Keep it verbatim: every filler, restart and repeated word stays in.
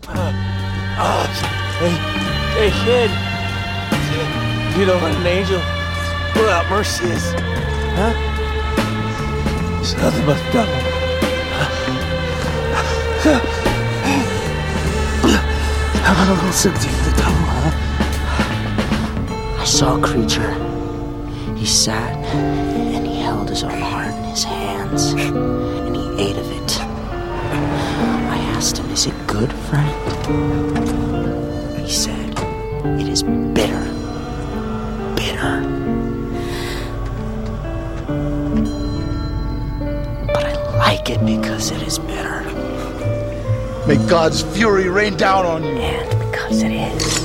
Oh, hey, hey, kid. You know what an angel without mercy is, huh? It's nothing but devil. I'm a little sympathy for the devil, huh? I saw a creature. He sat and he held his own heart in his hands, and he ate of it. I asked him, is it good, friend? He said, it is bitter. Bitter. But I like it because it is bitter. May God's fury rain down on you. And because it is.